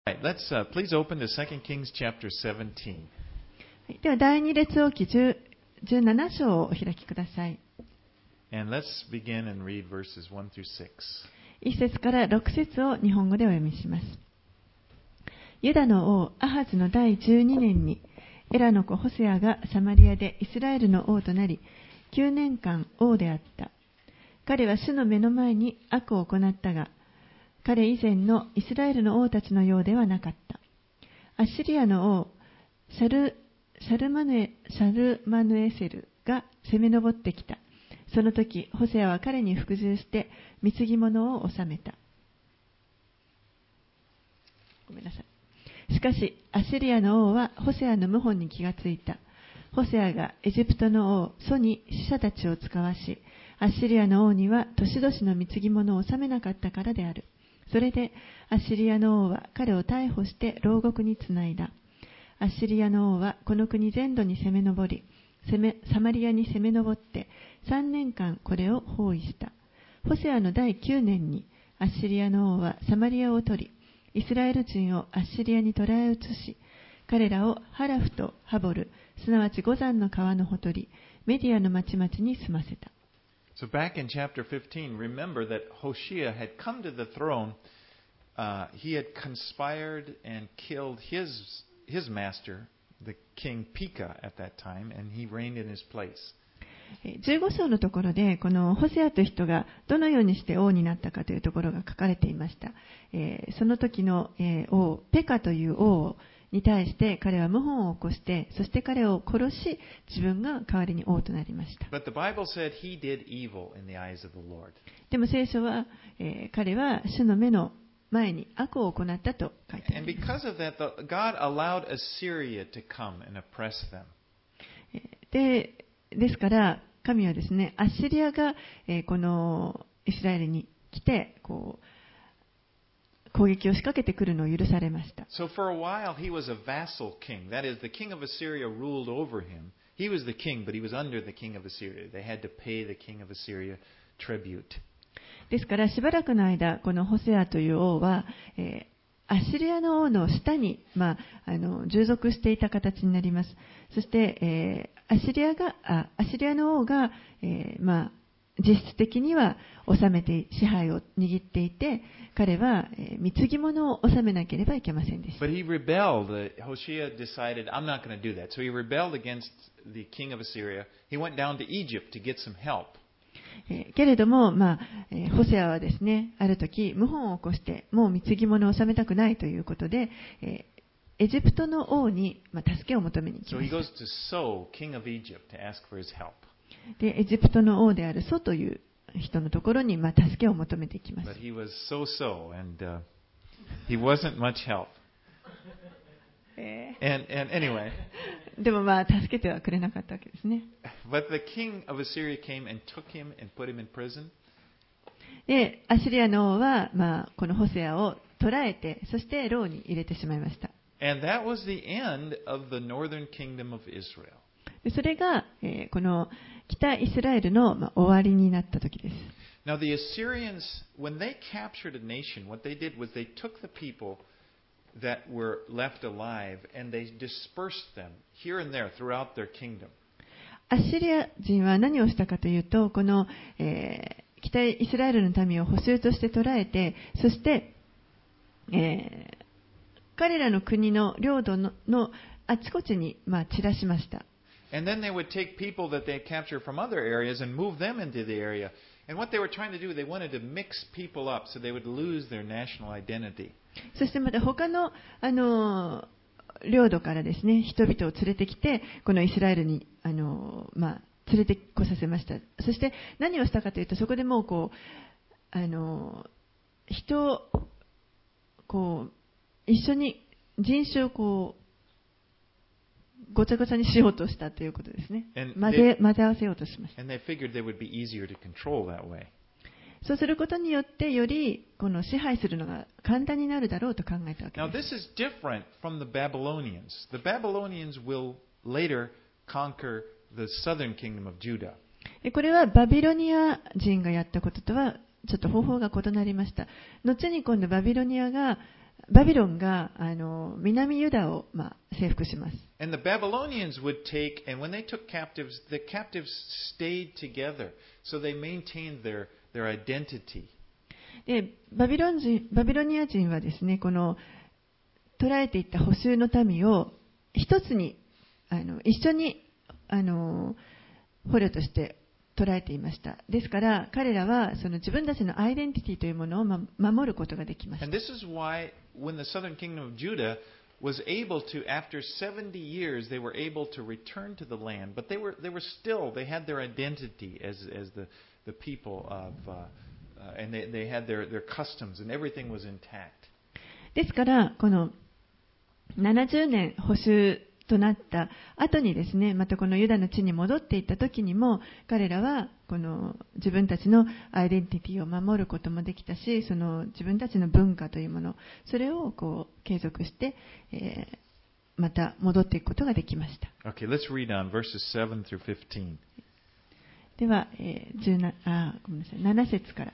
Right, let's please open to 2 Kings chapter 17. では第二列王記17章をお開きください。 And let's begin and read verses 1 through 6. 1節から6節を日本語でお読みします。ユダの王アハズの第12年にエラの子ホセアがサマリアでイスラエルの王となり9年間王であった。彼は主の目の前に悪を行ったが、彼以前のイスラエルの王たちのようではなかった。アッシリアの王シャルマヌエセルが攻め上ってきた。その時、ホセアは彼に服従して貢ぎ物を納めた。しかし、アッシリアの王はホセアの謀反に気がついた。ホセアがエジプトの王ソに使者たちを使わし、アッシリアの王には年々の貢ぎ物を納めなかったからである。それでアッシリアの王は彼を逮捕して牢獄につないだ。アッシリアの王はこの国全土に攻め上り、サマリアに攻め上って3年間これを包囲した。ホセアの第9年にアッシリアの王はサマリアを取り、イスラエル人をアッシリアに捕らえ移し、彼らをハラフとハボル、すなわちゴザンの川のほとり、メディアの町々に住ませた。 So back in chapter 15, remember that Hoshea had come to the throne. He had conspired and killed his master, the king Pekah at that time, and he reigned in his place. 15章のところで、このホセアという人がどのようにして王になったかというところが書かれていました。その時の王、ペカという王に対して彼は謀反を起こして、そして彼を殺し、自分が代わりに王となりました。でも聖書は、彼は主の目の前に悪を行ったと書いてあります。ですから、神はですね、アッシリアが、このイスラエルに来て、攻撃を仕掛けてくるのを許されました。 So for a while he was a vassal king. That is, the king of Assyria ruled over him. He was the king, but he was under the king of Assyria. They had to pay the king of Assyria tribute. ですからしばらくの間、このホセアという王は、アッシリアの王の下に、従属していた形になります。そして、アッシリアの王が、実質的には治めて支配を握っていて、彼は貢ぎ物を納めなければいけませんでした。 But he rebelled. Hoshea decided, I'm not going to do that. So he rebelled against the king of Assyria. He went down to Egypt to get some help. けれども、ホセアはですね、ある時謀反を起こしてもう貢ぎ物を納めたくないということで、エジプトの王に助けを求めに行きました。 So he goes to So, king of Egypt, to ask for his help. で、エジプトの王であるソという人のところに助けを求めていきます。 But he was so, and he wasn't much help. And anyway. でも助けてはくれなかったわけですね。 But the king of Assyria came and took him and put him in prison. で、アッシリアの王は、このホセアを捕らえて、そして牢に入れてしまいました。 And that was the end of the northern kingdom of Israel. それが、この北イスラエルの、終わりになった時です。 Now the Assyrians, when they captured a nation, what they did was they took the people that were left alive and they dispersed them here and there throughout their kingdom. アッシリア人は何をしたかというと、この、北イスラエルの民を捕囚として捕らえて、そして、彼らの国の領土のあちこちに、散らしました。 And then they would take people that they captured from other areas and move them into the area. And what they were trying to do, they wanted to mix people up so they would lose their national identity. そしてまた他の、領土からですね、人々を連れてきて、このイスラエルに、連れてこさせました。そして何をしたかというと、そこでもう人を一緒に人種をごちゃごちゃにしようとしたということですね。混ぜ合わせようとしました。そうすることによってよりこの支配するのが簡単になるだろうと考えたわけです。 Now this is different from the Babylonians. The Babylonians will later conquer the southern kingdom of Judah. これはバビロニア人がやったこととはちょっと方法が異なりました。後に今度バビロニアがバビロンが南ユダを、征服します。 And the Babylonians would take, and when they took captives, the captives stayed together, so they maintained their identity. でバビロニア人はですね、この捕らえていった捕囚の民を一つに一緒に捕虜として捕らえていました。ですから彼らはその自分たちのアイデンティティというものを守ることができました。 And this is why when the southern kingdom of Judah was able to, after 70 years, they were able to return to the land, but they had their identity as the people of, and they had their customs, and everything was intact. ですからこの70年捕囚となった後にですね、またこのユダの地に戻っていった時にも彼らはこの自分たちのアイデンティティを守ることもできたし、その自分たちの文化というもの、それを継続して、また戻っていくことができました。 Okay, let's read on verses 7 through 15. では、7節から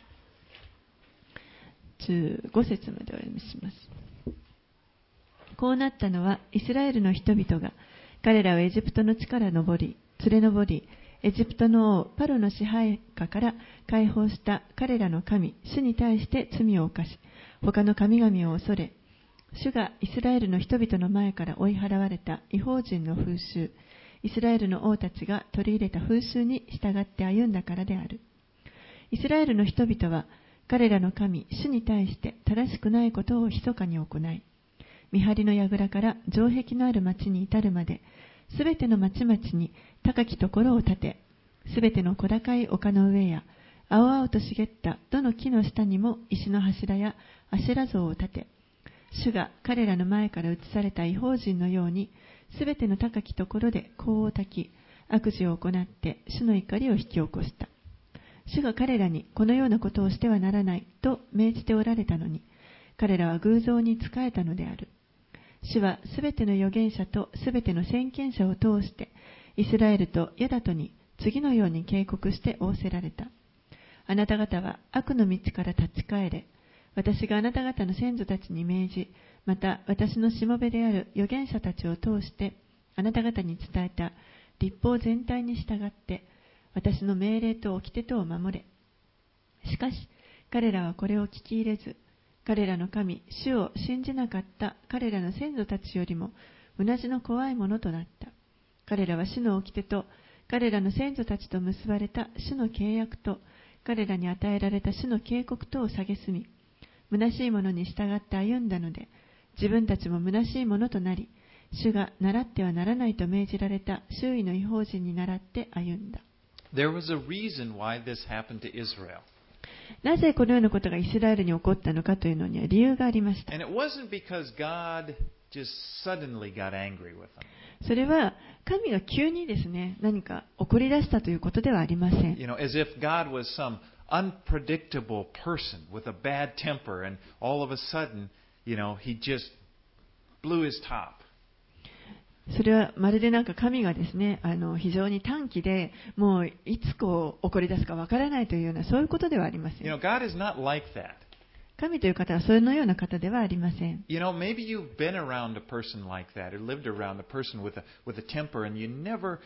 15節までお読みします。こうなったのは、イスラエルの人々が彼らをエジプトの地から連れ上り、エジプトの王パロの支配下から解放した彼らの神、主に対して罪を犯し、他の神々を恐れ、主がイスラエルの人々の前から追い払われた異邦人の風習、イスラエルの王たちが取り入れた風習に従って歩んだからである。イスラエルの人々は彼らの神、主に対して正しくないことを密かに行い、見張りの櫓から城壁のある町に至るまで、すべての町々に高きところを建て、すべての小高い丘の上や、青々と茂ったどの木の下にも石の柱やアシェラ像を建て、主が彼らの前から移された異邦人のように、すべての高きところで香を焚き、悪事を行って主の怒りを引き起こした。主が彼らにこのようなことをしてはならないと命じておられたのに、彼らは偶像に仕えたのである。主はすべての預言者とすべての先見者を通して、イスラエルとユダとに次のように警告して仰せられた。あなた方は悪の道から立ち返れ。私があなた方の先祖たちに命じ、また私のしもべである預言者たちを通して、あなた方に伝えた律法全体に従って、私の命令と掟とを守れ。しかし、彼らはこれを聞き入れず、彼らの神、主を信じなかった彼らの先祖たちよりも、うなじの怖いものとなった。彼らは主の掟と、彼らの先祖たちと結ばれた主の契約と、彼らに与えられた主の警告とを蔑み、虚しいものに従って歩んだので、自分たちも虚しいものとなり、主が習ってはならないと命じられた周囲の異邦人に倣って歩んだ。 There was a reason why this happened to Israel. なぜこのようなことがイスラエルに起こったのかというのには理由がありました。 And it wasn't because God just suddenly got angry with them. それは神が急にですね、何か怒り出したということではありません。 As if God was some unpredictable person with a bad temper, and all of a sudden, he just blew his top. それはまるでなんか神がですね、非常に短気で、もういつ怒り出すかわからないというような、そういうことではありません。 God is not like that. 神という方はそのような方ではありません。 Maybe you've been around a person like that, or lived around a person with a temper, and you never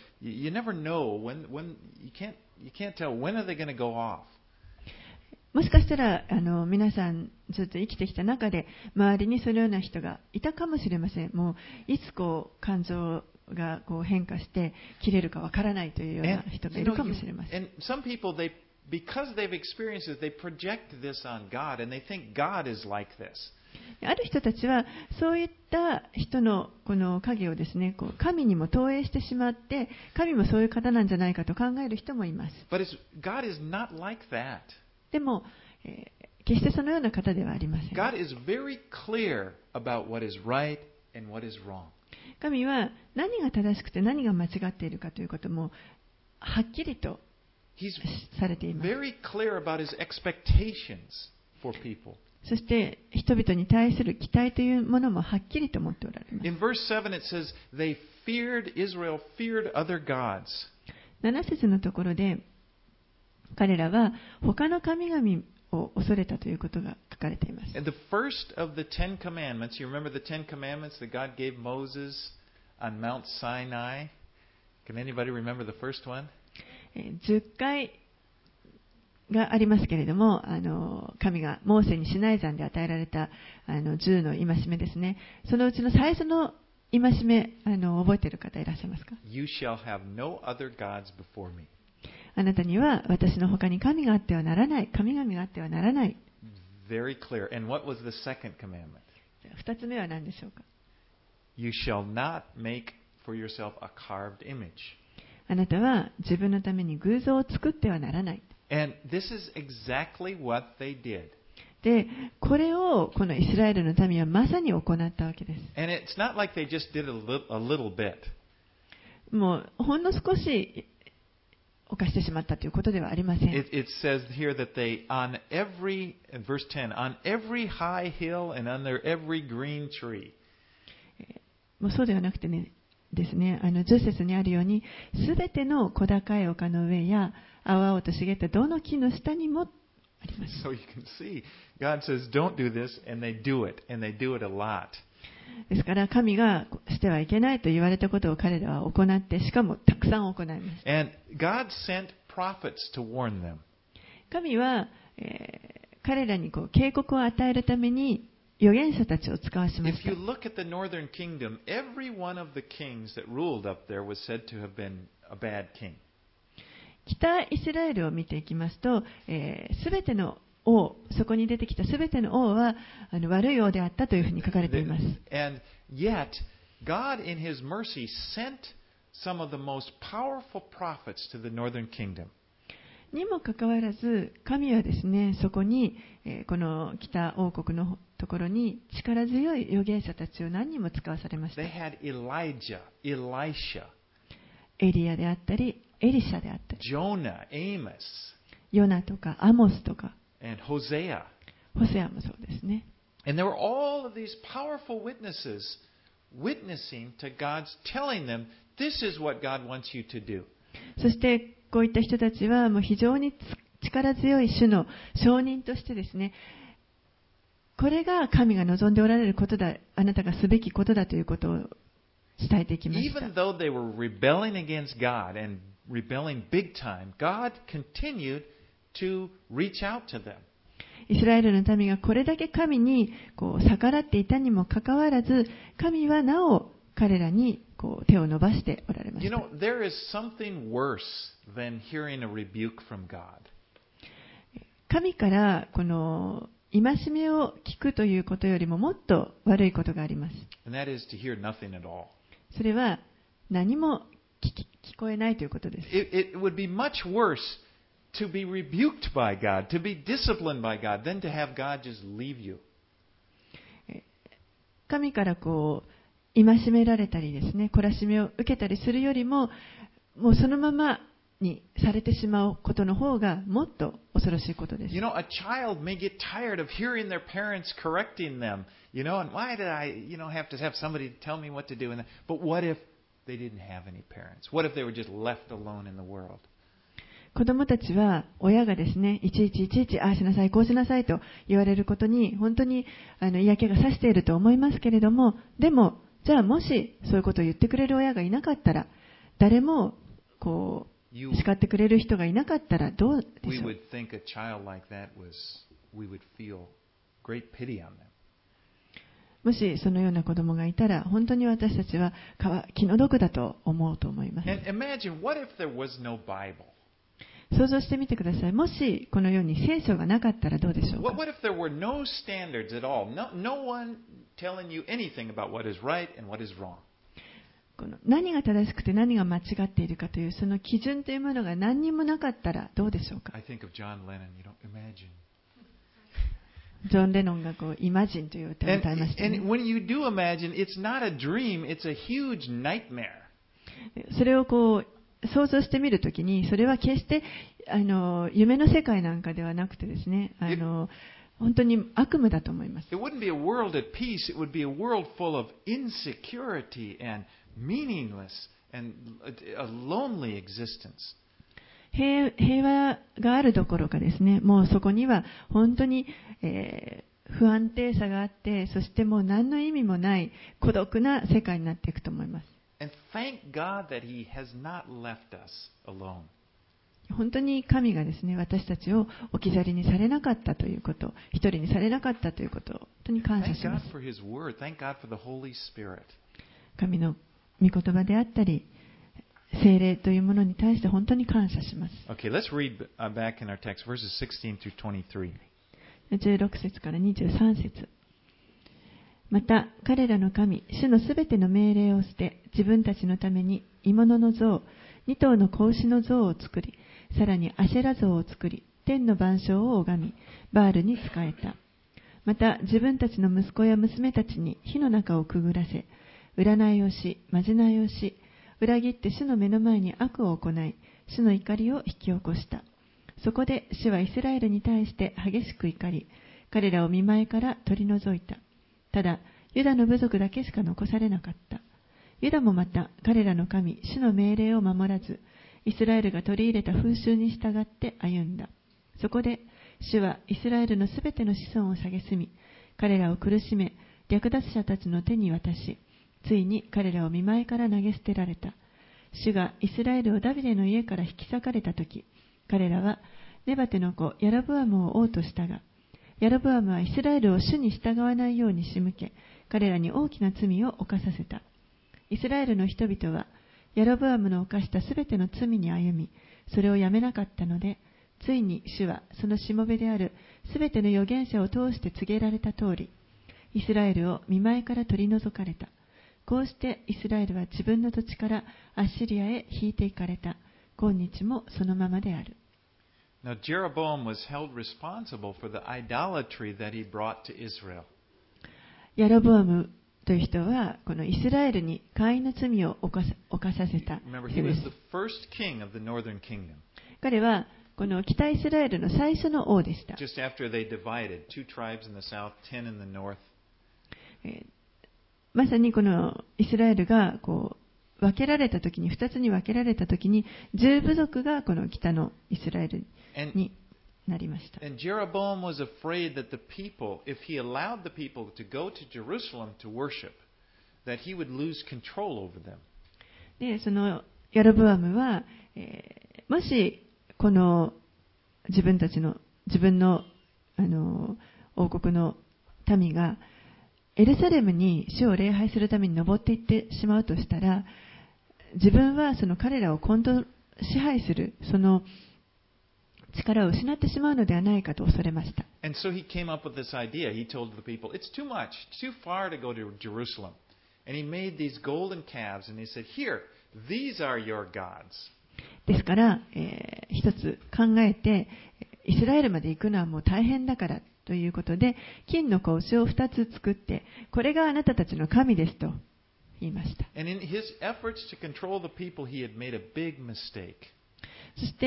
know when you can't tell when are they going to go off. もしかしたら皆さんずっと生きてきた中で周りにそのような人がいたかもしれません。もういつ感情が変化して切れるかわからないというような人がいるかもしれません。 And some people, because they've experienced it, they project this on God, and they think God is like this. ある人たちはそういった人のこの影をですね、神にも投影してしまって、神もそういう方なんじゃないかと考える人もいます。 But God is not like that. でも、決してそのような方ではありません。 God is very clear about what is right and what is wrong. 神は何が正しくて何が間違っているかということもはっきりとされています。 He's very clear about his expectations for people. そして人々に対する期待というものもはっきりと持っておられます。 In verse 7 it says, Israel feared other gods. 7節のところで、彼らは他の神々を恐れたということが書かれています。 And the first of the Ten Commandments, you remember the Ten Commandments that God gave Moses on Mount Sinai? Can anybody remember the first one? 10回がありますけれども、神がモーセにシナイ山で与えられた10の戒めですね。そのうちの最初の戒め、覚えている方いらっしゃいますか？ You shall have no other gods before me. あなたには私の他に神があってはならない、神々があってはならない。 Very clear. And what was the second commandment? 2つ目は何でしょうか？ You shall not make for yourself a carved image. あなたは自分のために偶像を作ってはならない。 And this is exactly what they did. で、これをこのイスラエルの民はまさに行ったわけです。 And it's not like they just did a little bit. もうほんの少し犯してしまったということではありません。 It says here that they, in verse 10, on every high hill and under every green tree. もうそうではなくてね、ですね、10節にあるように、すべての小高い丘の上や、青々と茂ったどの木の下にもあります。 So you can see, God says, don't do this, and they do it, and they do it a lot. ですから、神がしてはいけないと言われたことを彼らは行って、しかもたくさん行います。 And God sent prophets to warn them. 神は、彼らに警告を与えるために、預言者たちを使わしまし If た。 you look at the northern kingdom, every one of the kings that ruled up there was said to have been a bad king. 北イスラエルを見ていきますと、すべての王、そこに出てきたすべての王は悪い王であったというふうに書かれています。 And yet, God in His mercy sent some of the most powerful prophets to the northern kingdom. にもかかわらず、神はですね、そこに、この北王国のところに力強い預言者たちを何人も使わされました。 They had Elijah, Elisha, エリアであったり、エリシャであったり、 Jonah, Amos, ヨナとかアモスとか、 and Hosea. ホセアもそうですね。 And there were all of these powerful witnesses witnessing to God's, telling them, this is what God wants you to do. そしてこういった人たちはもう非常に力強い主の証人としてですね、これが神が望んでおられることだ、あなたがすべきことだということを伝えていきました。 Even though they were rebelling against God and rebelling big time, God continued to reach out to them. イスラエルの民がこれだけ神に逆らっていたにもかかわらず、神はなお彼らに手を伸ばしておられまし You た。 know, there is something worse than hearing a rebuke from God. 神からこの戒めを聞くということよりももっと悪いことがあります。 And that is to hear nothing at all. それは何も聞こえないということです。 It would be much worse to be rebuked by God, to be disciplined by God, than to have God just leave you. 神から戒められたりですね、懲らしめを受けたりするよりも、もうそのままにされてしまうことの方がもっと恐ろしいことです。 You know, a child may get tired of hearing their parents correcting them, you know, and why did I, have to have somebody tell me what to do? But what if they didn't have any parents? What if they were just left alone in the world? 子供たちは親がですね、いちいちああしなさい、こうしなさいと言われることに本当に嫌気がさしていると思いますけれども、でもじゃあもしそういうことを言ってくれる親がいなかったら、誰も叱ってくれる人がいなかったらどうでしょう。 We would think a child like that we would feel great pity on them. もしそのような子供がいたら、本当に私たちは気の毒だと思うと思います。 And imagine, what if there was no Bible? 想像してみてください。もしこのように聖書がなかったらどうでしょうか。 What if there were no standards at all? No one telling you anything about what is right and what is wrong. 何が正しくて何が間違っているかというその基準というものが何にもなかったらどうでしょうか。 I think of John Lennon, imagine. ジョン・レノンがイマジンという歌を歌いましたね。 And when you do imagine, it's not a dream, it's a huge nightmare. それを想像してみるときに、それは決して夢の世界なんかではなくてですね、本当に悪夢だと思います。 It wouldn't be a world at peace, it would be a world full of insecurity and meaningless and a lonely existence. 平和があるどころかですね、もうそこには本当に、 不安定さがあって、そしてもう何の意味もない孤独な世界になっていくと思います。 And thank God that He has not left us alone. 本当に神がですね、私たちを置き去りにされなかったということ、一人にされなかったということを本当に感謝 Thank しま God す。 for His Word. Thank God for the Holy Spirit. 神の御言葉であったり、聖霊というものに対して本当に感謝します。 Okay, let's read back in our text, verses 16 through 23. 16節から23節。また彼らの神、主のすべての命令を捨て、自分たちのために鋳物の像、2頭の子牛の像を作り、さらにアシェラ像を作り、天の万象を拝み、バールに仕えた。また自分たちの息子や娘たちに火の中をくぐらせ、占いをし、まじないをし、裏切って主の目の前に悪を行い、主の怒りを引き起こした。そこで主はイスラエルに対して激しく怒り、彼らを見舞いから取り除いた。ただ、ユダの部族だけしか残されなかった。ユダもまた彼らの神、主の命令を守らず、イスラエルが取り入れた風習に従って歩んだ。そこで、主はイスラエルのすべての子孫を蔑み、彼らを苦しめ、略奪者たちの手に渡し、ついに彼らを見舞いから投げ捨てられた。主がイスラエルをダビデの家から引き裂かれたとき、彼らはネバテの子ヤロブアムを王としたが、ヤロブアムはイスラエルを主に従わないように仕向け、彼らに大きな罪を犯させた。イスラエルの人々は、ヤロブアムの犯したすべての罪に歩み、それをやめなかったので、ついに主はそのしもべであるすべての預言者を通して告げられた通り、イスラエルを見舞いから取り除かれた。こうしてイスラエルは自分の土地からアッシリアへ引いていかれた。今日もそのままである。 Now, Jeroboam was held responsible for the idolatry that he brought to Israel. ヤロボアムという人は、このイスラエルに姦淫の罪を犯させた Remember, 人 he で was す。 the first king of the northern kingdom. 彼はこの北イスラエルの最初の王でした。 Just after they divided, 2 tribes in the south, 10 in the north. まさにこのイスラエルが分けられたときに、2つに分けられたときに、10部族がこの北のイスラエルになりました。 And Jeroboam was afraid that the people, if he allowed the people to go to Jerusalem to worship, that he would lose control over them. で、そのヤロブアムは、もしこの自分の王国の民がエルサレムに主を礼拝するために登っていってしまうとしたら、自分はその彼らを支配するその力を失ってしまうのではないかと恐れました。 And so he came up with this idea. He told the people, it's too much, too far to go to Jerusalem. And he made these golden calves and he said, here, these are your gods. ですから、一つ考えて、イスラエルまで行くのはもう大変だからということで、金の子牛を2つ作って、これがあなたたちの神ですと言いました。 And in his efforts to control the people, he had made a big mistake. そして、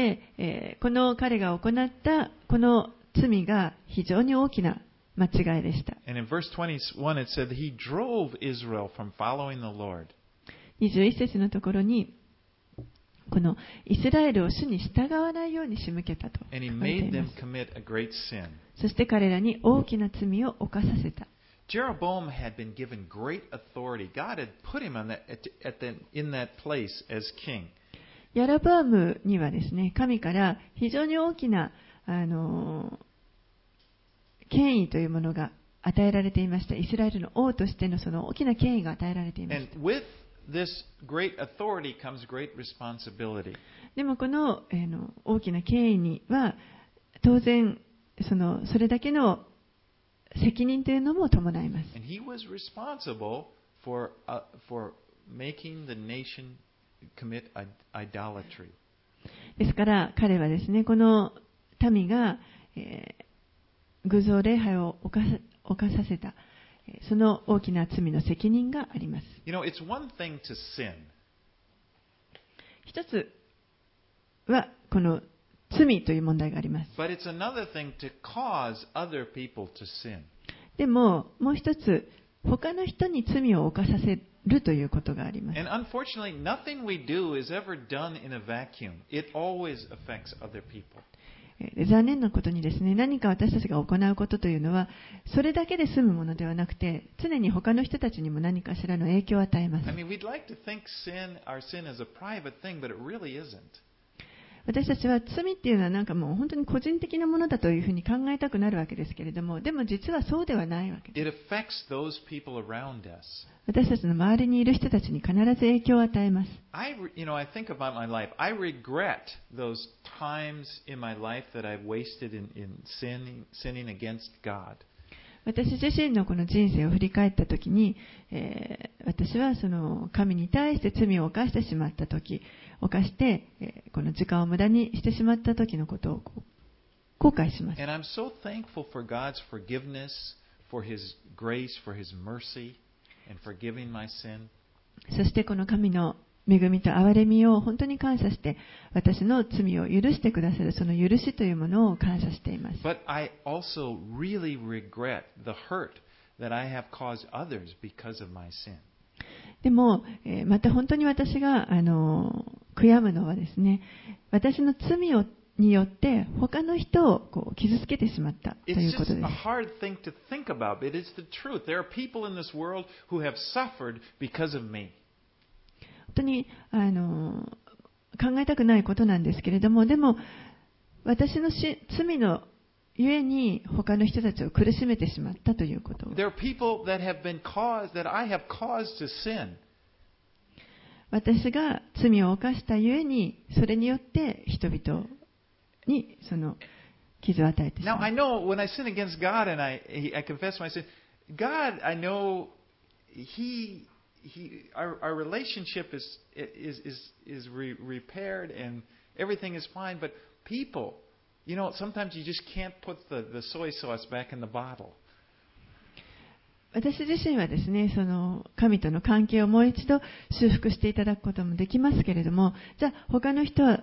この彼が行ったこの罪が非常に大きな間違いでした。 And in verse 21, it said that he drove Israel from following the Lord. 21節のところに、このイスラエルを主に従わないように仕向けたと書 And he いてい made ま them す。 commit a great sin. そして彼らに大きな罪を犯させた。 Jeroboam had been given great authority. God had put him in that place as king. ヤロブアムにはですね、神から非常に大きな、権威というものが与えられていました。イスラエルの王としてのその大きな権威が与えられていまし And with this great authority comes great responsibility. た。でもこの、大きな権威には当然それだけの責任というのも伴います。 And he was responsible for making the nation commit idolatry. ですから彼はですね、この民が、偶像礼拝を犯させた、その大きな罪の責任があります。 You know, it's one thing to sin. 一つはこの罪という問題があります。 But it's another thing to cause other people to sin. でももう一つ、他の人に罪を犯させるということがあります。 And unfortunately, nothing we do is ever done in a vacuum. It always affects other people. 残念なことにですね、何か私たちが行うことというのは、それだけで済むものではなくて、常に他の人たちにも何かしらの影響を与えます。 I mean, we'd like to think our sin is a private thing, but it really isn't. 私たちは罪っていうのはなんかもう本当に個人的なものだというふうに考えたくなるわけですけれども、でも実はそうではないわけです。 It affects those people around us. 私たちの周りにいる人たちに必ず影響を与えます。 I think about my life. I regret those times in my life that I've wasted in sinning against God. 私自身のこの人生を振り返ったときに、私はその神に対して罪を犯してしまったとき、この時間を無駄にしてしまったときのことを後悔します。 And I'm so thankful for God's forgiveness, for His grace, for His mercy, and forgiving my sin. そしてこの神の恵みと憐れみを本当に感謝して、私の罪を許してくださるその許しというものを感謝しています。 But I also really regret the hurt that I have caused others because of my sin. でも、また本当に私が悔やむのはですね、私の罪によって他の人を傷つけてしまったということです。 It's just a hard thing to think about, but it's the truth. There are people in this world who have suffered because of me. 本当に考えたくないことなんですけれども、でも私の罪のゆえに他の人たちを苦しめてしまったということ。 There are people that I have caused to sin. 私が罪を犯したゆえに、それによって人々にその傷を与えてしまう。 Now I know when I sin against God and I confess my sin, God, I know Our relationship is repaired and everything is fine, but people, sometimes you just can't put the soy sauce back in the bottle. 私自身はですね、その神との関係をもう一度修復していただくこともできますけれども、じゃあ他の人は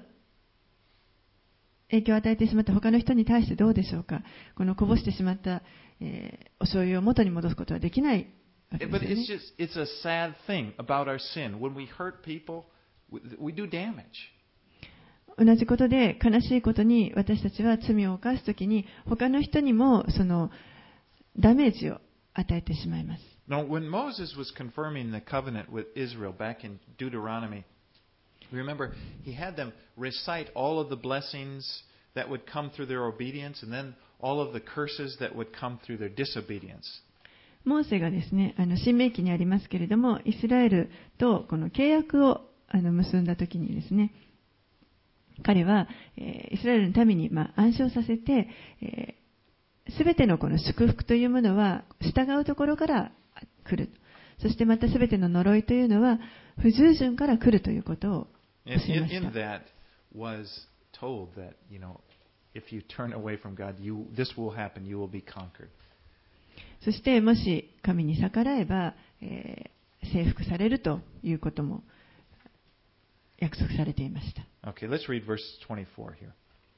影響を与えてしまった他の人に対してどうでしょうか。このこぼしてしまった、お醤油を元に戻すことはできない。 But it's a sad thing about our sin. When we hurt people, we do damage. 同じことで悲しいことに私たちは罪を犯すときに他の人にもそのダメージを与えてしまいます。 Now, when Moses was confirming the covenant with Israel back in Deuteronomy, remember he had them recite all of the blessings that would come through their obedience and then all of the curses that would come through their disobedience. モーセがですね、申命記にありますけれども、イスラエルとこの契約を結んだときにですね、彼はイスラエルの民に暗唱させて、すべてのこの祝福というものは従うところから来る。そしてまたすべての呪いというのは不従順から来るということを教えました。 In that was told that, if you turn away from God, this will happen, you will be conquered. そしてもし神に逆らえば、征服されるということも約束されていました。 Okay, let's read verse 24 here.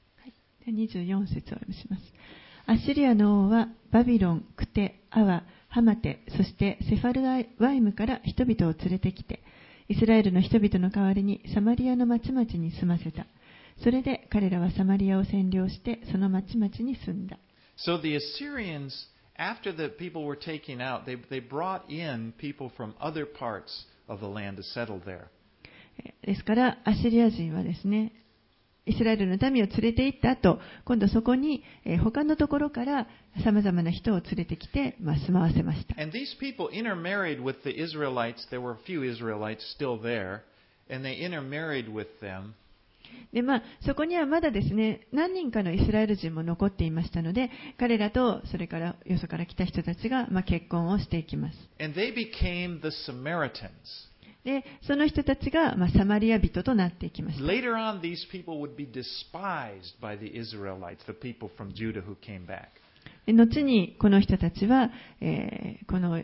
24節をお読みします。アッシリアの王はバビロン、クテ、アワ、ハマテ、そしてセファルワイムから人々を連れてきて、イスラエルの人々の代わりにサマリアの町々に住ませた。それで彼らはサマリアを占領してその町々に住んだ。 So the Assyrians, after the people were taken out, they brought in people from other parts of the land to settle there. ですから、アッシリア人はですね、イスラエルの民を連れて行った後、今度そこに他のところから様々な人を連れてきて、住まわせました。 And these people intermarried with the Israelites. There were a few Israelites still there, and they intermarried with them. でそこにはまだですね、何人かのイスラエル人も残っていましたので、彼らとそれからよそから来た人たちが結婚をしていきます。 And they became the Samaritans. で、その人たちがサマリア人となっていきました。 Later on, these people would be despised by the Israelites, the people from Judah who came back. 後にこの人たちは、この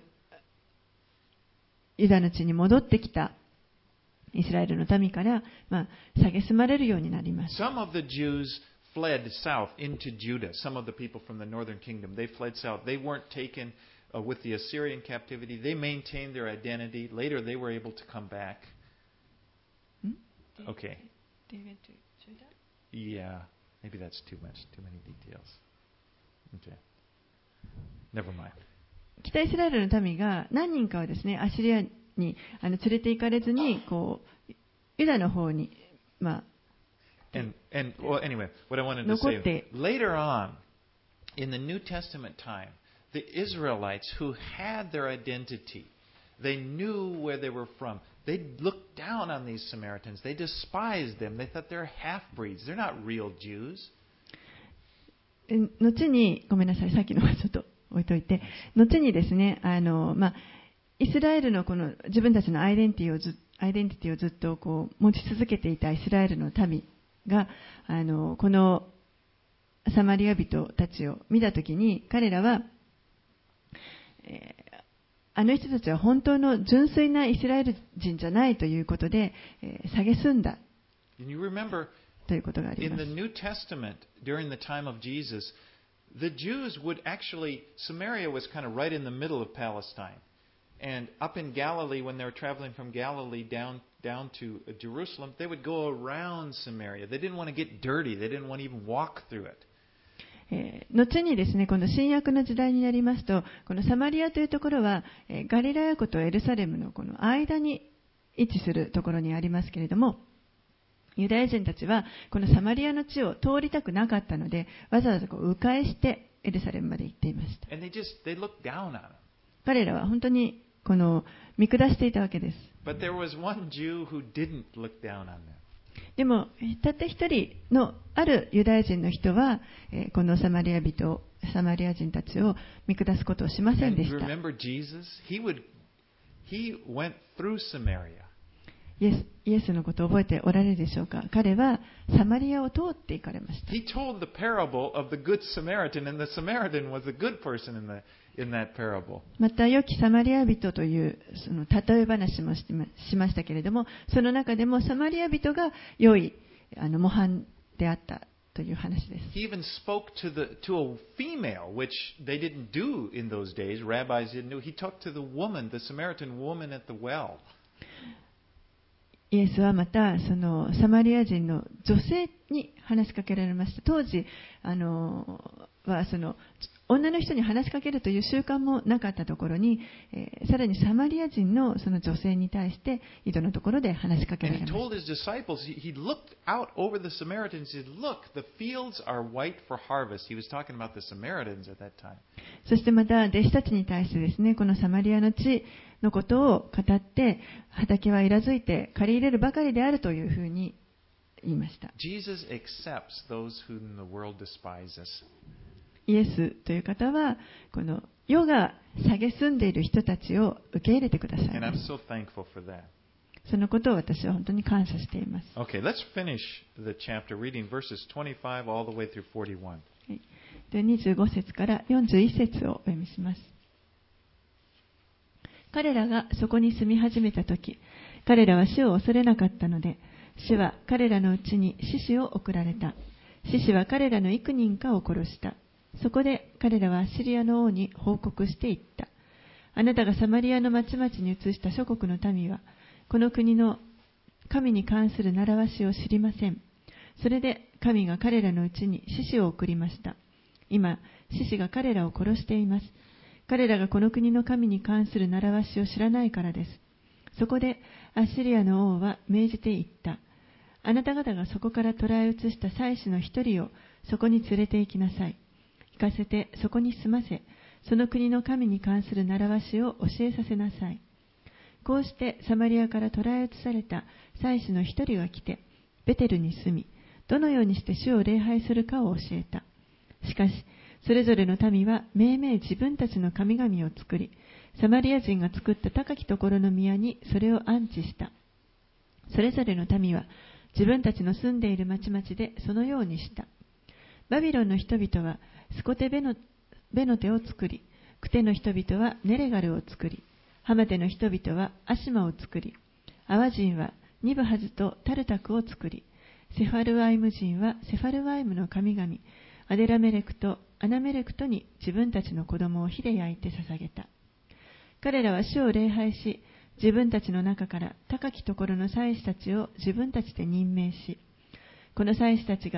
ユダの地に戻ってきたイスラエルの民から蔑まれるようになります。 Some of the Jews fled south into Judah. Some of the people from the northern kingdom, they fled south. They weren't taken with the Assyrian captivity. They maintained their identity. Later, they were able to come back. Okay. They went to Judah? Yeah. Maybe that's too many details. Okay. Never mind. 北イスラエルの民が何人かはですね、アシリアに連れて行かれずに、ユダの方に、 well, anyway, what I wanted to say, later on, in the New Testament time, the Israelites who had their identity, they knew where they were from. They looked down on these Samaritans. They despised them. They thought they're half-breeds. They're not real Jews. 後に、ごめんなさい、さっきのはちょっと置いといて、後にですね、イスラエルのこの自分たちのアイデンティティをずっと持ち続けていたイスラエルの民が、このサマリア人たちを見たときに、彼らは、あの人たちは本当の純粋なイスラエル人じゃないということで、蔑んだということがあります。 In the New Testament, during the time of Jesus, the Jews would actually, Samaria was kind of right in the middle of Palestine. And up in Galilee, when they were traveling from Galilee down to Jerusalem, they would go around Samaria. They didn't want to get dirty. They didn't want to even walk through it. 後にですね、この新約の時代になりますと、このサマリアというところは、ガリラヤ湖とエルサレムのこの間に位置するところにありますけれども、ユダヤ人たちはこのサマリアの地を通りたくなかったので、わざわざ迂回してエルサレムまで行っていました。彼らは本当にこの見下していたわけです。でも、たった一人のあるユダヤ人の人は、このサマリア人たちを見下すことをしませんでした。イエスのことを覚えておられるでしょうか。彼はサマリアを通って行かれました。 He told the parable of the good Samaritan, and the Samaritan was a good person in that parable. また良きサマリア人というその例え話もしましたけれども、その中でもサマリア人が良い模範であったという話です。 He even spoke to a female, which they didn't do in those days. Rabbis didn't do. He talked to the woman, the Samaritan woman at the well. イエスはまたそのサマリア人の女性に話しかけられました。当時はその女の人に話しかけるという習慣もなかったところに、さらにサマリア人のその女性に対して井戸のところで話しかけられました。 He looked out over the Samaritans. He said, "Look, the fields are white for harvest." He was talking about the Samaritans at that time. そしてまた弟子たちに対してですね、このサマリアの地のことを語って、畑は色づいて刈り入れるばかりであるというふうに言いました。 Jesus accepts those whom the world despises. イエスという方はこの世が蔑んでいる人たちを受け入れてください。 And I'm so thankful for that. そのことを私は本当に感謝しています。 Okay, let's finish the chapter reading verses 25 all the way through 41. で25節から41節をお読みします。彼らがそこに住み始めたとき、彼らは死を恐れなかったので、死は彼らのうちに獅子を送られた。獅子は彼らの幾人かを殺した。そこで彼らはアッシリアの王に報告していった。あなたがサマリアの町々に移した諸国の民は、この国の神に関する習わしを知りません。それで神が彼らのうちに獅子を送りました。今、獅子が彼らを殺しています。彼らがこの国の神に関する習わしを知らないからです。そこでアッシリアの王は命じて言った。あなた方がそこから捕らえ移した祭司の一人をそこに連れて行きなさい。行かせてそこに住ませ、その国の神に関する習わしを教えさせなさい。こうしてサマリアから捕らえ移された祭司の一人が来て、ベテルに住み、どのようにして主を礼拝するかを教えた。しかし、それぞれの民はめいめい自分たちの神々を作り、サマリア人が作った高きところの宮にそれを安置した。それぞれの民は自分たちの住んでいる町々でそのようにした。バビロンの人々はスコテベノテを作り、クテの人々はネレガルを作り、ハマテの人々はアシマを作り、アワ人はニブハズとタルタクを作り、セファルワイム人はセファルワイムの神々、アデラメレクとアナメレクトに自分たちの子供を火で焼いて捧げた。彼らは主を礼拝し、自分たちの中から高きところの祭司たちを自分たちで任命し、この祭司たちが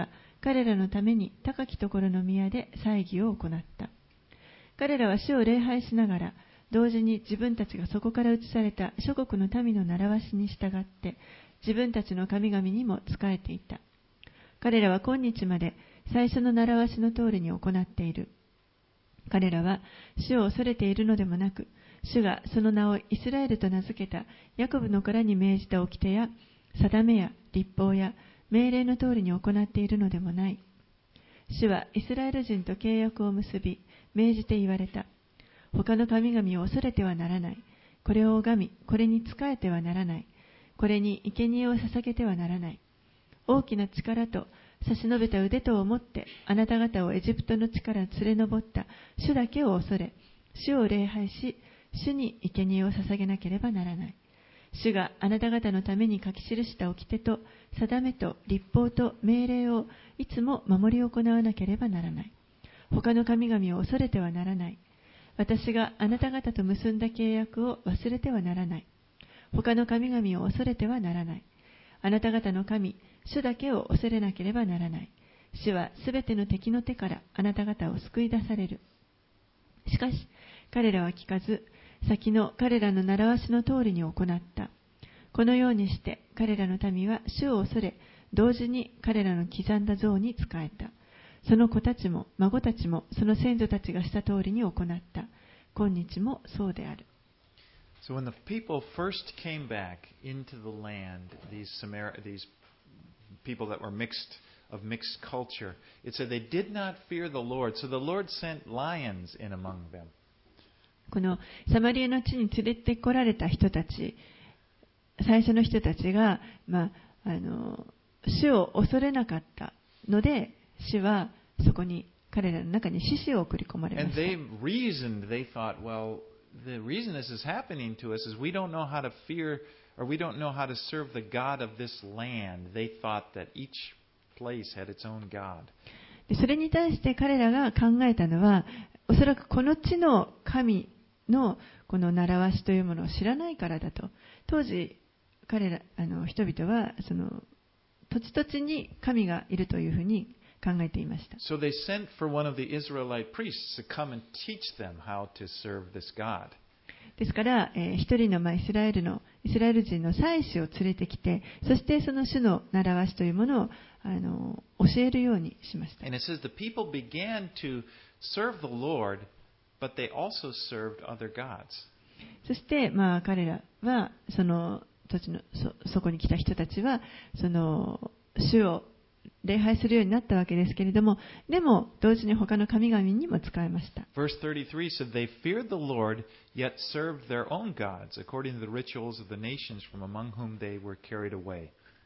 彼らのために高きところの宮で祭儀を行った。彼らは主を礼拝しながら、同時に自分たちがそこから移された諸国の民の習わしに従って、自分たちの神々にも仕えていた。彼らは今日まで最初の習わしの通りに行っている。彼らは主を恐れているのでもなく、主がその名をイスラエルと名付けたヤコブの子らに命じた掟や定めや律法や命令の通りに行っているのでもない。主はイスラエル人と契約を結び、命じて言われた。他の神々を恐れてはならない。これを拝み、これに仕えてはならない。これに生贄を捧げてはならない。大きな力と差し伸べた腕とを持って、あなた方をエジプトの地から連れ上った主だけを恐れ、主を礼拝し、主に生贄を捧げなければならない。主があなた方のために書き記した掟と定めと律法と命令をいつも守り行わなければならない。他の神々を恐れてはならない。私があなた方と結んだ契約を忘れてはならない。他の神々を恐れてはならない。あなた方の神、主だけを恐れなければならない。主はすべての敵の手からあなた方を救い出される。しかし、彼らは聞かず、先の彼らの習わしの通りに行った。このようにして彼らの民は主を恐れ、同時に彼らの刻んだ像に仕えた。その子たちも孫たちもその先祖たちがした通りに行った。今日もそうである。 So when the people first came back into the land, these people that were of mixed culture, it said they did not fear the Lord. So the Lord sent lions in among them. このサマリアの地に連れてこられた人たち、最初の人たちが、主を恐れなかったので、主はそこに彼らの中に獅子を送り込まれました。 And they thought, well, the reason this is happening to us is we don't know how to fear or we don't know how to serve the God of this land. They thought that each place had its own God. それに対して彼らが考えたのは、おそらくこの地の神のこの習わしというものを知らないからだと。当時彼ら人々はその土地土地に神がいるというふうに考えていました。 So they sent for one of the Israelite priests to come and teach them how to serve this God. ですから、一人のイスラエル人の祭司を連れてきて、そしてその主の習わしというものを教えるようにしました。 And it says the people began to serve the Lord, but they also served other gods. そして、彼らはその土地のそこに来た人たちはその主を礼拝するようになったわけですけれども、でも同時に他の神々にも仕えました。 Verse 33 said they feared the Lord, yet served their own gods, according to the rituals of the nations from among whom they were carried away.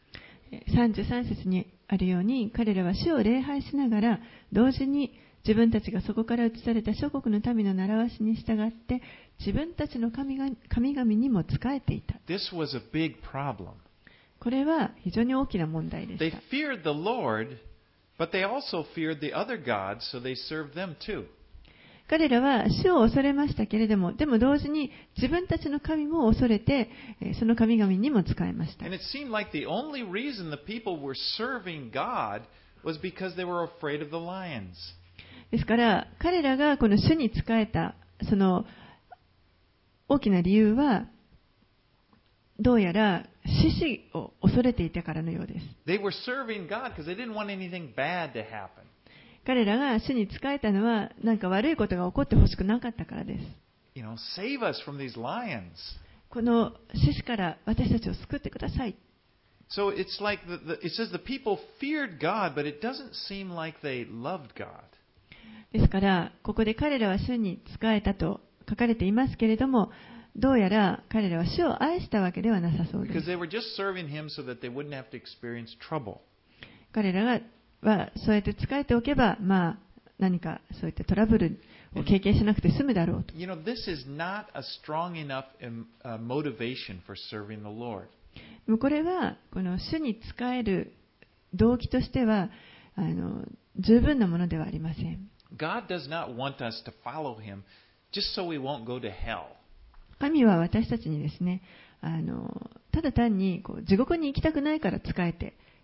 33節にあるように、彼らは主を礼拝しながら同時に自分たちがそこから移された諸国の民の習わしに従って自分たちの神々にも仕えていた。 This was a big problem. これは非常に大きな問題でし They た。 feared the Lord, but they also feared the other gods, so they served them too. 彼らは主を恐れましたけれども、でも同時に自分たちの神も恐れて、その神々にも仕えました。 And it seemed like the only reason the people were serving God was because they were afraid of the lions. ですから彼らがこの主に仕えたその大きな理由は、どうやら獅子を恐れていたからのようです。 They were serving God because they didn't want anything bad to happen. 彼らが主に仕えたのは、何か悪いことが起こってほしくなかったからです。 Save us from these lions. この獅子から私たちを救ってください。 So it's like it says the people feared God, but it doesn't seem like they loved God. ですから、ここで彼らは主に仕えたと書かれていますけれども、どうやら彼らは主を愛したわけではなさそうで Because す。 they were just serving Him so that they wouldn't have to experience trouble. 彼らはそうやって仕えておけば、何かそういったトラブルを経験しなくて済むだろうと。 This is not a strong enough motivation for serving the Lord. これはこの主に仕える動機としては十分なものではありません。 God does not want us to follow Him just so we won't go to hell. 神は私たちにですね、ただ単に地獄に行きたくないから仕えて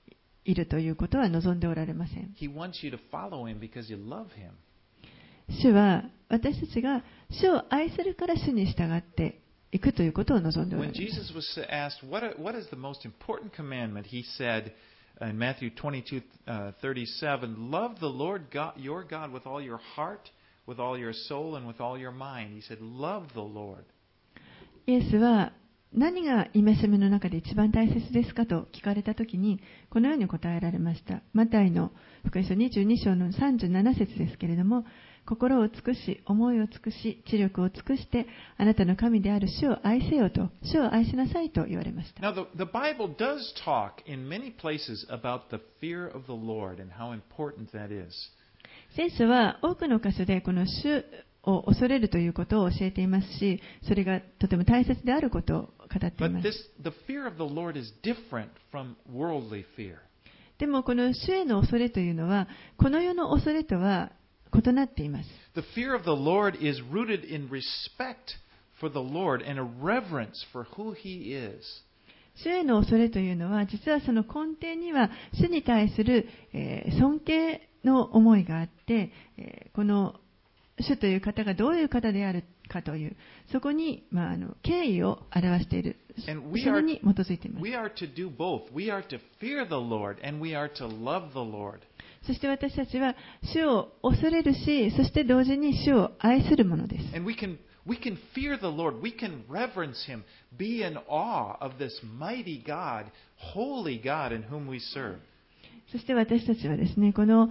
いるということは望んでおられません。 He wants you to follow him because you love him. 主は私たちが主を愛するから主に従っていくということを望んでおら When れます。 Jesus was asked, what is the most important commandment, he said in Matthew 22:37, love the Lord God, your God with all your heart, with all your soul, and with all your mind. He said, love the Lord. イエスは何が戒めの中で一番大切ですかと聞かれたときにこのように答えられました。マタイの福音書22章の37節ですけれども、心を尽くし、思いを尽くし、知力を尽くしてあなたの神である主を愛せよと、主を愛しなさいと言われました。 Now, the Bible does talk in many places about the fear of the Lord and how important that is. 聖書は多くの箇所でこの主を恐れるということを教えていますし、それがとても大切であることを語っていま But す。 the fear of the Lord is different from worldly fear. でもこの主への恐れというのはこの世の恐れとは異なっています。 The fear of the Lord is rooted in respect for the Lord and a reverence for who He is. 主への恐れというのは実はその根底には主に対する尊敬の思いがあって、この主という方がどういう方であるかというそこに、敬意を表している、 And それに基づいています。 we are to do both. We are to fear the Lord and we are to love the Lord. そして私たちは主を恐れるし、そして同時に主を愛するものです。 And we can fear the Lord. We can reverence Him. Be in awe of this mighty God, holy God in whom we serve. そして私たちはですね、この、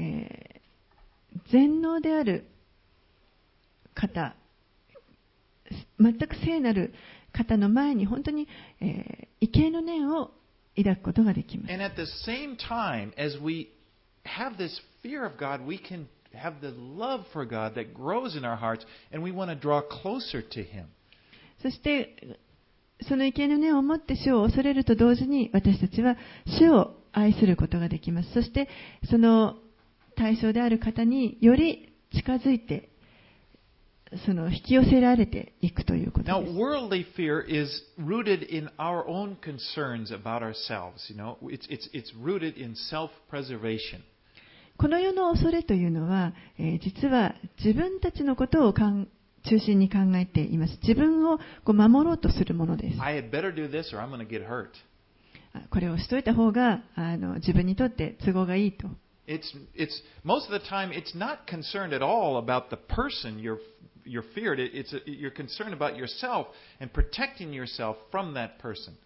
全能である方、全く聖なる方の前に本当に、畏敬の念を抱くことができます。 And at the same time, as we have this fear of God, we can have the love for God that grows in our hearts, and we want to draw closer to Him. そしてその畏敬の念を持って主を恐れると同時に私たちは主を愛することができます。そしてその対象である方により近づいてその引き寄せられていくということ Now, です。 worldly fear is rooted in our own concerns about ourselves. You know, it's rooted in self-preservation. この世の恐れというのは、実は自分たちのことを中心に考えています。自分を守ろうとするものです。 I had better do this or I'm going to get hurt. これをしといた方が自分にとって都合がいいと。 Most of the time it's not concerned at all about the person you're feared. You're concerned about yourself and protecting yourself from that person.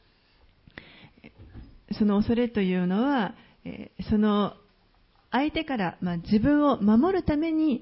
その恐れというのは、その相手から、自分を守るために、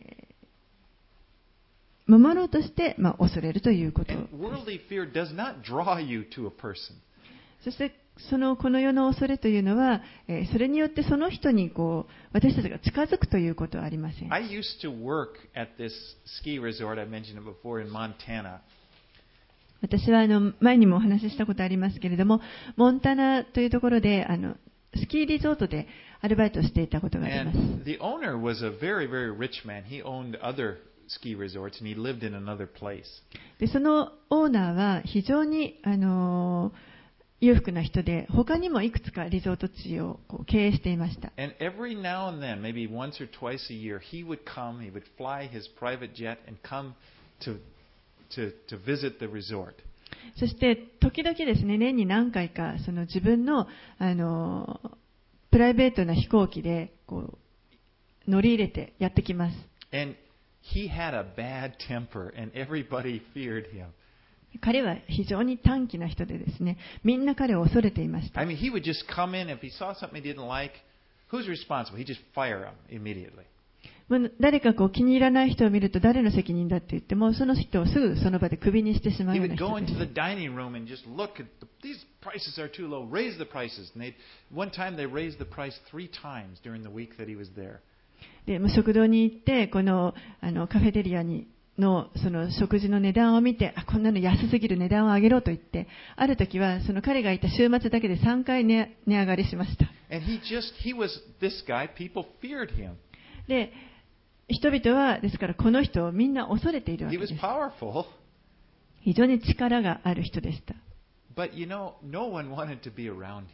守ろうとして、恐れるということ。 And worldly fear does not draw you to a person. そしてこの世の恐れというのは、それによってその人に私たちが近づくということはありません。 I used to work at this ski resort, I mentioned it before, in Montana. 私は前にもお話ししたことありますけれども、モンタナというところでスキーリゾートでアルバイトをしていたことがあります。 And the owner was a very, very rich man. He owned other ski resorts and he lived in another place. でそのオーナーは非常に裕福な人で、他にもいくつかリゾート地を経営していました。 And every now and then, maybe once or twice a year, he would fly his private jet and come to visit the resort. そして時々ですね、年に何回かその自分のプライベートな飛行機で乗り入れてやってきます。 And he had a bad temper and everybody feared him. 彼は非常に短気な人でですね、みんな彼を恐れていました。 I mean, he would just come in. If he saw something he didn't like, who's responsible? He'd just fire him immediately. 誰か気に入らない人を見ると誰の責任だって言っても、その人をすぐその場でクビにしてしまう He ような would 人 go で into す。 the dining room and just look at these prices are too low. Raise the prices. And one time they raised the price 3 times during the week that he was there. で食堂に行ってカフェテリアのその食事の値段を見て、こんなの安すぎる、値段を上げろと言って、ある時はその彼がいた週末だけで3回値上がりしました。 And he was this guy. People feared him. で人々はですからこの人をみんな恐れているわ He け was です。 powerful. 非常に力がある人でした。 But no one wanted to be around him.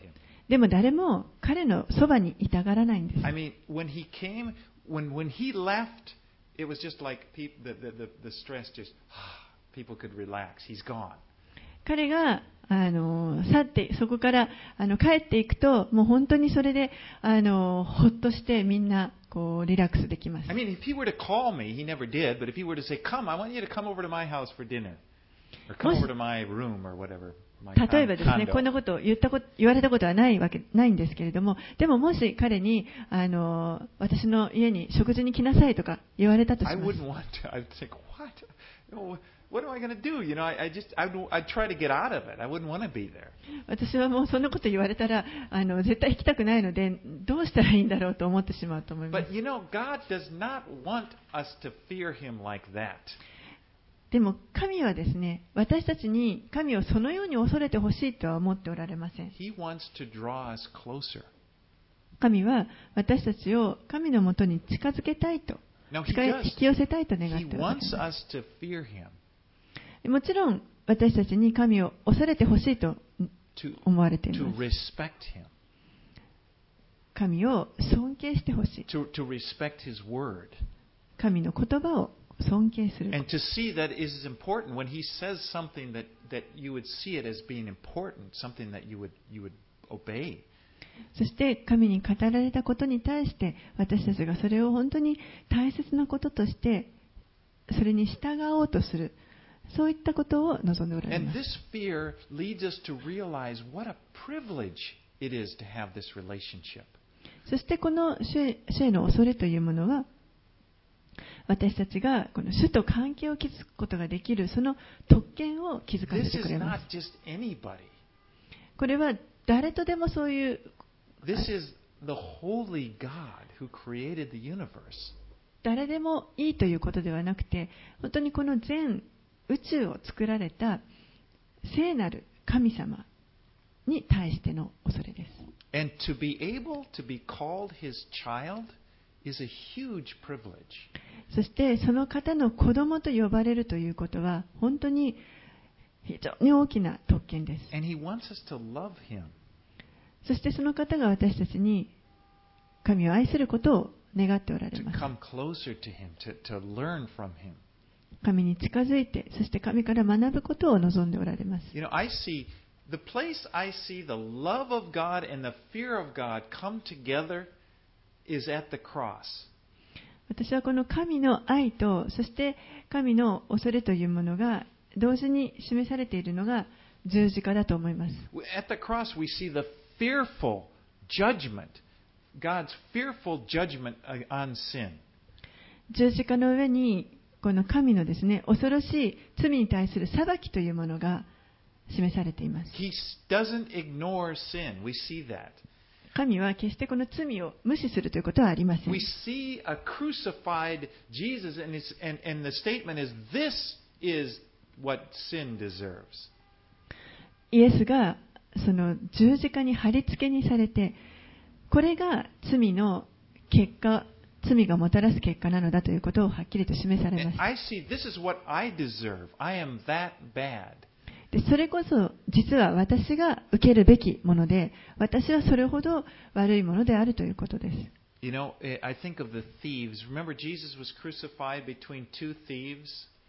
でも誰も彼のそばにいたがらないんです。 I mean, when he came, when he left, it was just like the stress just, people could relax. He's gone. 彼が去ってそこから帰っていくと、もう本当にそれでほっとしてみんなこうリラックスできます。 I mean, if he were to call me, he never did, but if he were to say, "Come, I want you to come over to my house for dinner, or come over to my room or whatever." 例えばですね、こんなことを言われたことはないんですけれども、でももし彼に私の家に食事に来なさいとか言われたとします。 I wouldn't want to. I'd think, what am I going to do? I'd try to get out of it. I wouldn't want to be there. 私はもうそんなこと言われたら絶対行きたくないので、どうしたらいいんだろうと思ってしまうと思います。 But God does not want us to fear Him like that. でも神はですね、私たちに神をそのように恐れてほしいとは思っておられません。 He wants to draw us closer. 神は私たちを神のもとに近づけたいと、引き寄せたいと願っておられます。 He wants us to fear Him. もちろん私たちに神を恐れてほしいと思われています。 To respect Him. 神を尊敬してほしい。 To respect His word. 神の言葉を尊敬する。 And to see that it is important when He says something that you would see it as being important, something that you would obey. そして神に語られたことに対して私たちがそれを本当に大切なこととしてそれに従おうとする、そういったことを望んでおられます。 And this fear leads us to realize what a privilege it is to have this relationship. そしてこの主への恐れというものは、私たちがこの主と関係を築くことができるその特権を築かせてくれます。これは誰とでもそういう。 This is the holy God who created the universe. 誰でもいいということではなくて、本当にこの全宇宙を作られた聖なる神様に対しての恐れです。 And to be able to be called His child is a huge privilege. そしてその方の子供と呼ばれるということは本当に非常に大きな特権です。 And He wants us to love Him. そしてその方が私たちに神を愛することを願っておられます。 To come closer to Him, to learn from Him. 神に近づいて、そして神から学ぶことを望んでおられます。 I see the place I see the love of God and the fear of God come together is at the cross. 私はこの神の愛と、そして神の恐れというものが同時に示されているのが十字架だと思います。 At the cross we see the fearful judgment, God's fearful judgment on sin. 十字架の上にこの神のですね、恐ろしい罪に対する裁きというものが示されています。 He doesn't ignore sin. We see that. 神は決してこの罪を無視するということはありません。 We see a crucified Jesus, and the statement is, "This is what sin deserves." イエスがその十字架に貼り付けにされて、これが罪の結果、罪がもたらす結果なのだということをはっきりと示されます。 I see this is what I deserve. I am that bad. でそれこそ実は私が受けるべきもので、私はそれほど悪いものであるということです。 You know, I think of the thieves. Remember, Jesus was crucified between two thieves.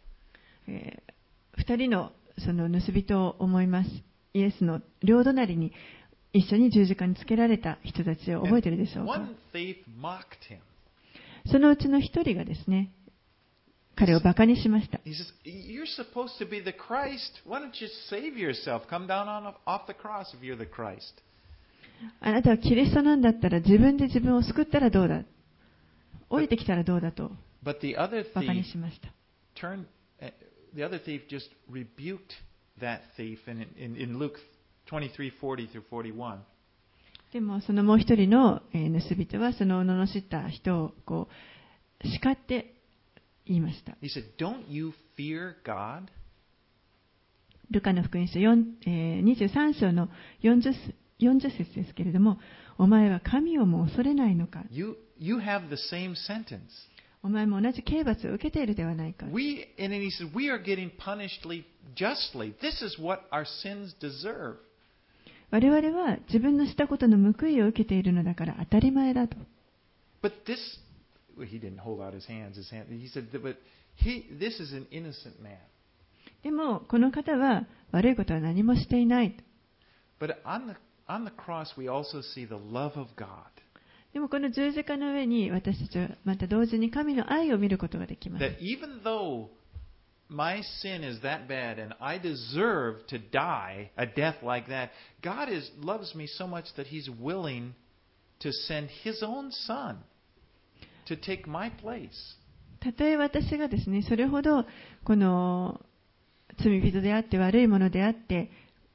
二人のその盗人を思います。イエスの両隣に一緒に十字架につけられた人たちを覚えているでしょうか。 One thief mocked him. そのうちの一人がですね、彼をバカにしました。 He says, "You're supposed to be the Christ. Why don't you save yourself? Come down off the cross if you're the Christ." あなたはキリストなんだったら自分で自分を救ったらどうだ、降りてきたらどうだとバカにしました。 The other thief just rebuked that thief in Luke 23:40 through 41. でもそのもう一人の盗人はその罵った人をこう叱って言いました。 He said, "Don't you fear God?" ルカの福音書23章の40節ですけれども、お前は神をも恐れないのか。 You have the same sentence. お前も同じ刑罰を受けているではないか。 And then he said, "We are getting punished justly. This is what our sins deserve." 我々は自分のしたことの報いを受けているのだから当たり前だと。 But he didn't hold out his hand. He said, but this is an innocent man. でもこの方は悪いことは何もしていない。 But on the cross, we also see the love of God. でもこの十字架の上に私たちはまた同時に神の愛を見ることができます。 That even though my sin is that bad and I deserve to die a death like that, God loves me so much that He's willing to send His own Son to take my place. たとえ私がですね、それほどこの罪人であって悪いものであって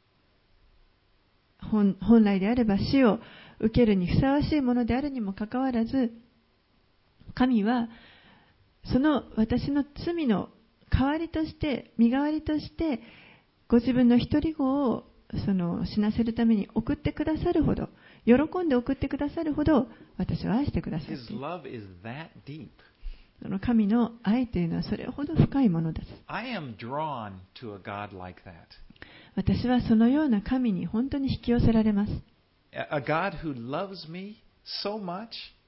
本来であれば死を受けるにふさわしいものであるにもかかわらず、神はその私の罪の代わりとして、身代わりとしてご自分の一人子を死なせるために送ってくださるほど、喜んで送ってくださるほど私を愛してくださっている。 His love is that deep. その神の愛というのはそれほど深いものです。 I am drawn to a God like that. 私はそのような神に本当に引き寄せられます。 A God who loves me so much.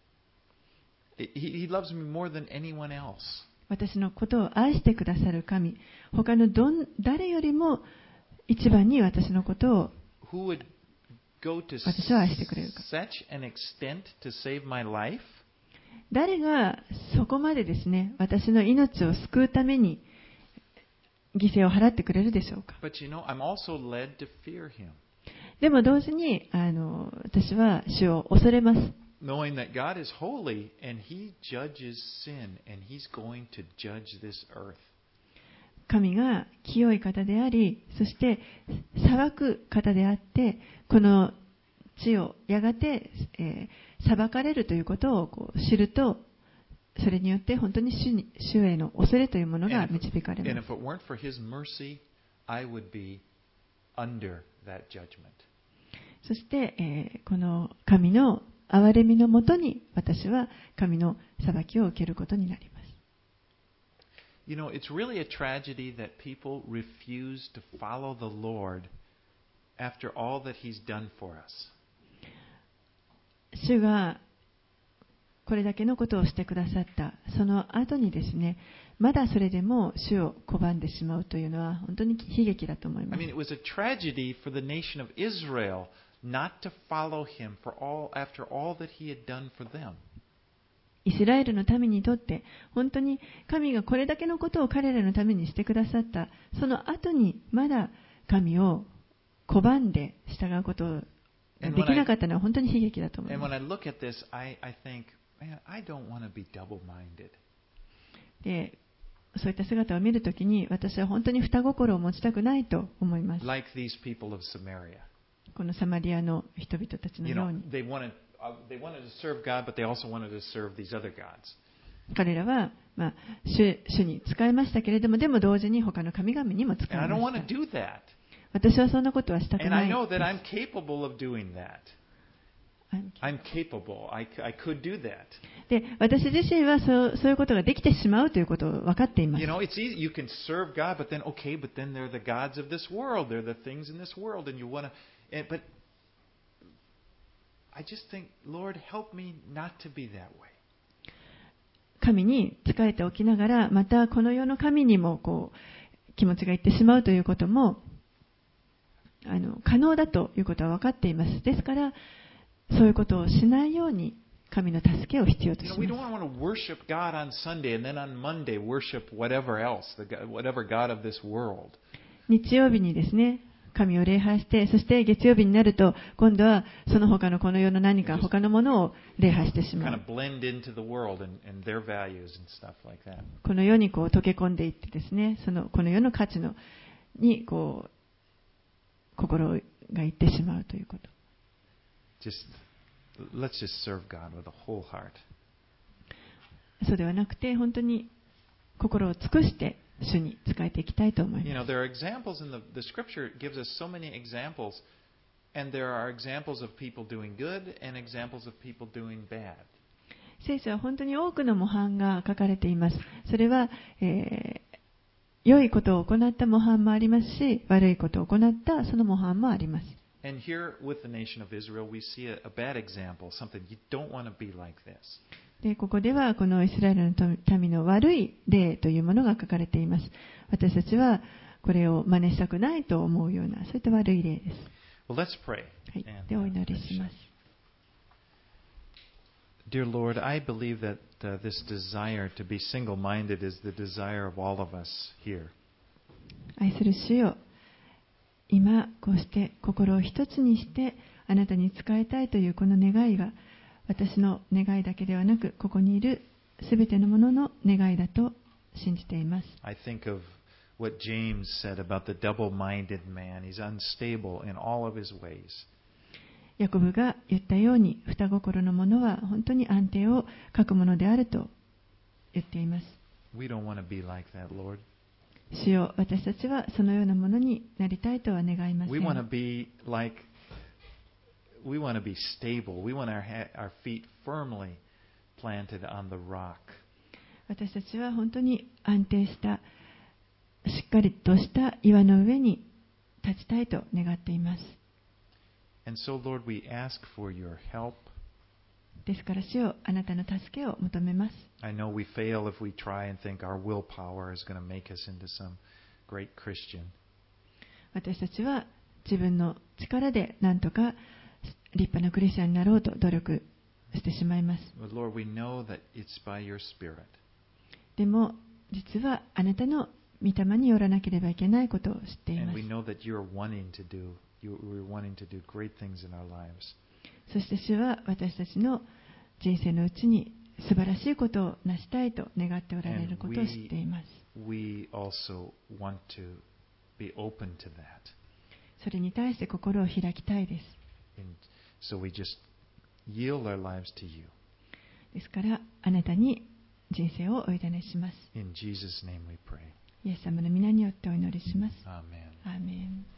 He loves me more than anyone else. 私のことを愛してくださる神、他の誰よりも一番に私のことを Who would go to 私を愛してくれるか。 such an extent to save my life? 誰がそこまでですね、私の命を救うために犠牲を払ってくれるでしょうか。 But I'm also led to fear Him. でも同時に私は主を恐れます。 Knowing that God is holy and He judges sin and He's going to judge this earth. 神が清い方であり、そして裁く方であって、この地をやがて、裁かれるということを知ると、それによって本当に主への恐れというものが導かれます。 And if it weren't for His mercy, I would be under that judgment. そして、この神の憐れみのもとに私は神の裁きを受けることになります。 It's really a tragedy that people refuse to follow the Lord after all that He's done for us. 主がこれだけのことをしてくださったその後にですね、まだそれでも主を拒んでしまうというのは本当に悲劇だと思います。 It was a tragedy for the nation of Israel not to follow Him after all that He had done for them. イスラエルの民にとって本当に神がこれだけのことを彼らのためにしてくださったその後にまだ神を拒んで従うことをできなかったのは本当に悲劇だと思います。 And when I look at this, I think, man, I don't want to be double-minded. で、そういった姿を見るときに私は本当に二心を持ちたくないと思います。 Like these people of Samaria. このサマリアの人々たちのように。 They wanted to serve God, but they also wanted to serve these other gods. 彼らは、主に仕えましたけれども、でも同時に他の神々にも仕え And I ま don't し want た。 to do that. 私はそんなことはしたく And な I い。 know that I'm capable of doing that. I'm capable. I could do that. で、私自身はそういうことができてしまうということを分かっています。 It's easy. You can serve God, but then they're the gods of this world. They're the things in this world, and you want to. But I just think, Lord, help me not to be that way. 神に仕えておきながら、またこの世の神にも気持ちがいってしまうということも可能だということは分かっています。ですから、そういうことをしないように神の助けを必要とします。 We don't want to worship God on Sunday and then on Monday worship whatever else, whatever God of this world. 日曜日にですね、神を礼拝して、そして月曜日になると、今度はその他のこの世の何か他のものを礼拝してしま Kind う。 of blend into the world and their values and stuff like that. この世に溶け込んでいってですね、この世の価値に心がいってしまうということ。 Let's just serve God with a whole heart. そうではなくて、本当に心を尽くして主に仕えていきたいと思います。 There are examples in the Scripture gives us so many examples, and there are examples of people doing good and examples of people doing bad. 聖書は本当に多くの模範が書かれています。それは、良いことを行った模範もありますし、悪いことを行ったその模範もあります。 And here with the nation of Israel, we see a bad example, something you don't want to be like this. でここではこのイスラエルの民の悪い例というものが書かれています。私たちはこれを真似したくないと思うような、そういった悪い例です。 Well, let's pray. はい、でお祈りします。 Dear Lord, I believe that this desire to be single-minded is the desire of all of us here. 愛する主よ、今こうして心を一つにしてあなたに仕えたいというこの願いが、私の願いだけではなく、ここにいるすべてのものの願いだと信じています。 I think of what James said about the double-minded man. He's unstable in all of his ways. ヤコブが言ったように、双心のものは本当に安定を欠くものであると言っています。 We don't want to be like that, Lord. 主よ、私たちはそのようなものになりたいとは願いません。 We want to be stable. We want our feet firmly planted on the rock. 私たちは本当に安定した、しっかりとした岩の上に立ちたいと願っています。 And so, Lord, we ask for your help. ですから主よ、あなたの助けを求めます。 I know we fail if we try and think our willpower is going to make us into some great Christian. 私たちは自分の力で何とか立派なクリスチャンになろうと努力してしまいます。 But Lord, we know that it's by your Spirit. でも実はあなたの御霊によらなければいけないことを知っていま And す。 we know that you're wanting to do great things in our lives. そして主は私たちの人生のうちに素晴らしいことを成したいと願っておられることを知っています。 We also want to be open to that. それに対して心を開きたいです。 And so we just yield our lives to you. ですからあなたに人生をお委ねします。 In Jesus' name we pray. イエス様の皆によってお祈りします。 Amen. アーメン。